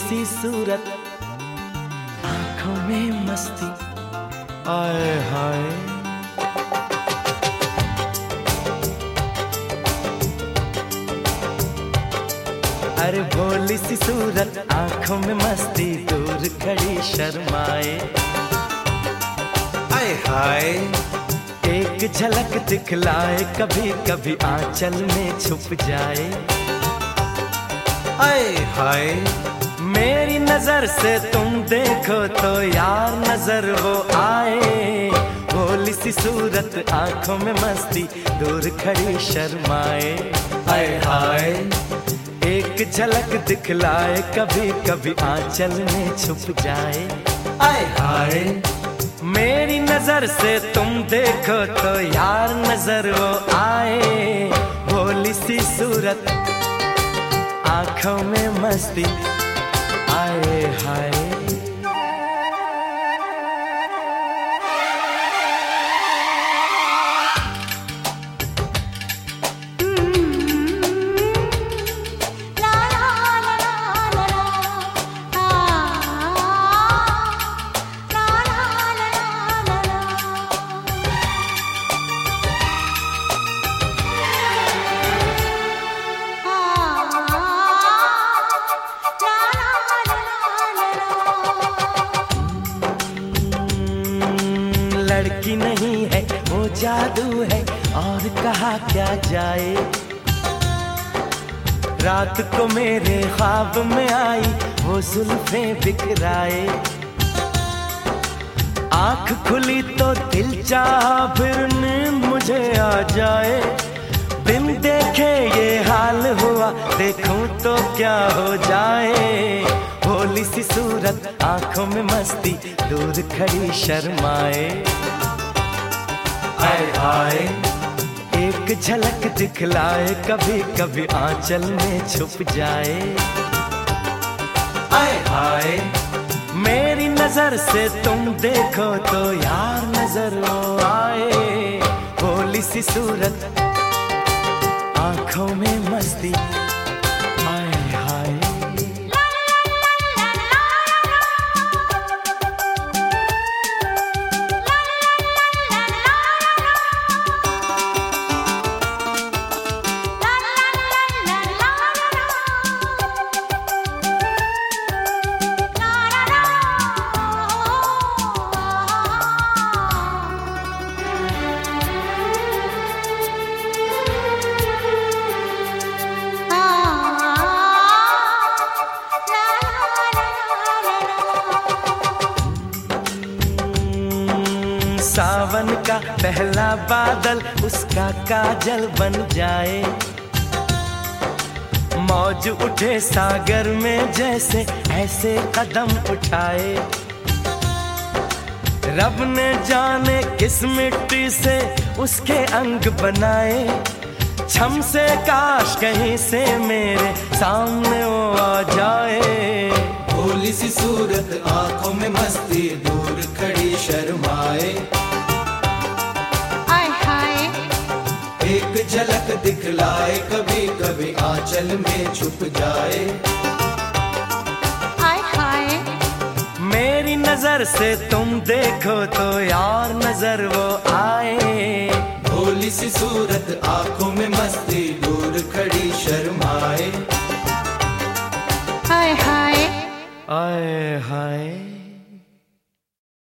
सी सूरत, आंखों में मस्ती, आए हाय। अरे भोली सी सूरत, आंखों में मस्ती, दूर खड़ी शर्माए, आए हाय। एक झलक दिखलाए, कभी कभी आंचल में छुप जाए, आए हाय। मेरी नजर से तुम देखो तो यार नजर वो आए, भोली सी सूरत, आंखों में मस्ती, दूर खड़ी शर्माए, आए हाय। एक झलक दिखलाए, कभी कभी आंचल में छुप जाए, आए हाय। मेरी नजर से तुम देखो तो यार नजर वो आए, भोली सी सूरत, आंखों में मस्ती, आए हाय। लड़की नहीं है वो जादू है, और कहा क्या जाए। रात को मेरे ख्वाब में आई वो जुल्फें बिखराए, आंख खुली तो दिल चाहा फिर नींद मुझे आ जाए। बिन देखे ये हाल हुआ, देखूं तो क्या हो जाए। भोली सी सूरत, आंखों में मस्ती, दूर खड़ी शर्माए, आए हाय। एक झलक दिखलाए, कभी कभी आंचल में छुप जाए, आए हाय। मेरी नजर से तुम देखो तो यार नजर वो आए, भोली सी सूरत, आंखों में मस्ती, आए हाय। सावन का पहला बादल उसका काजल बन जाए, मौज उठे सागर में जैसे ऐसे कदम उठाए। रब ने जाने किस मिट्टी से उसके अंग बनाए, छम से काश कहीं से मेरे सामने वो आ जाए। भोली सी सूरत, आंखों में मस्ती, दूर खड़ी शर्माए, आए हाय। एक झलक दिखलाए, कभी कभी आंचल में छुप जाए, आए हाय। मेरी नजर से तुम देखो तो यार नजर वो आए, भोली सी सूरत, आंखों में मस्ती, दूर खड़ी शर्माए, आए हाय। आए हाय।